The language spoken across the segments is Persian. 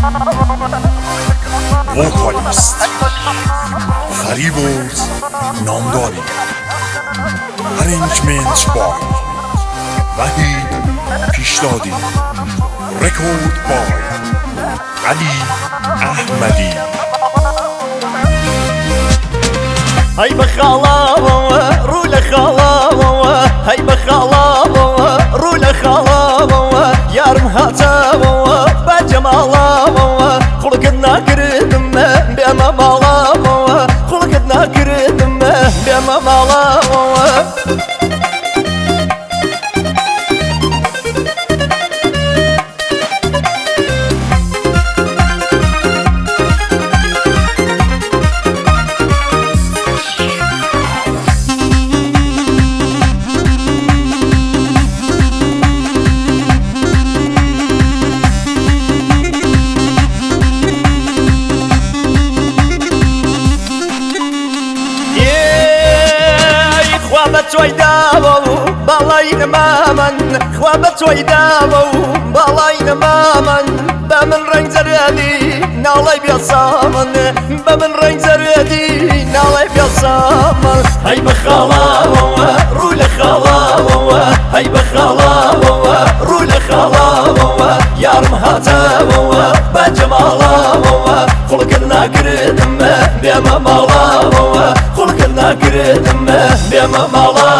وکالیست فریبرز نامداری، ارنجمنت بای وحید پیشدادی، رکورد بای علی احمدی. هی بخالا رو لخالا، هی بخالا رو لخالا، یارم هاتا بجمالا، خلقت ناكردم بما مالا، خلقت ناكردم بما مالا. خوابت داو بالاین مامن، خوابت داو بالاین مامن، بمن رنگ زردی نالی بیاسامن، بمن رنگ زردی نالی بیاسامن. هی بخالا رو لخالا، هی بخالا رو لخالا، یارم هاتا بجمالا، خلقت ناكردم بما مالا، خلقت ناكردم بما مالا.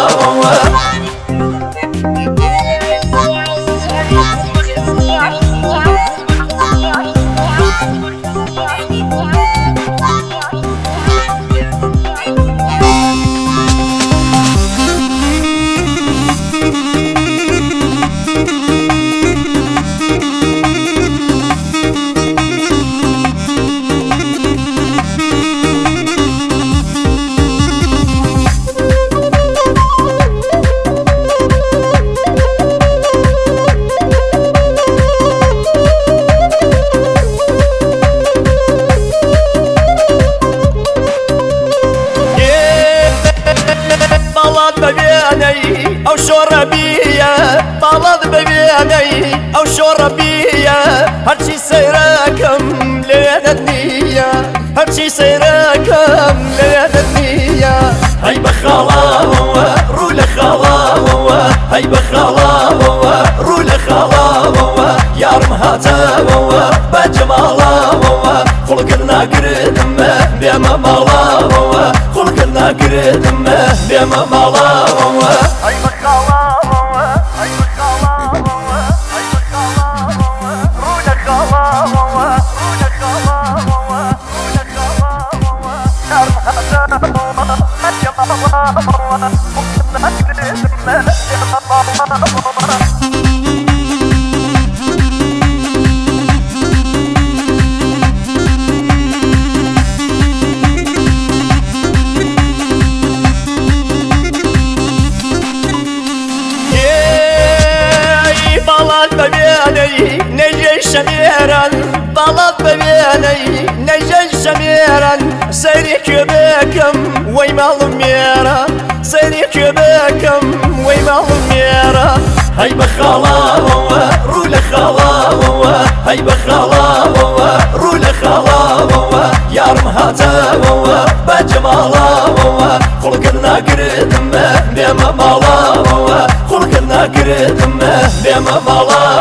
او شربيه طلد ببيني او شربيه، هرشي سيراكم لين النية، هرشي سيراكم لين النية. هي بخالا رو لخالا، هي بخالا رو لخالا، يارم هاتا بجمالا، خلقت ناكردم بما مالا، خلقت ناكردم بما مالا. هي بخالا هي بخالا هي بخالا رو لخالا، رو لخالا رو لخالا، يارم هاتا بجمالا، خلقت ناكردم بما مالا. نجي شميرا طلب ببيني، نجي شميرا سيرك بكم ويمال ميرا، سيرك بكم ويمال ميرا. هي بخالا رو لخالا، هي بخالا رو لخالا، يارم هاتا بجمالا، خلقت ناكردم بما مالا، خلقت ناكردم بما مالا.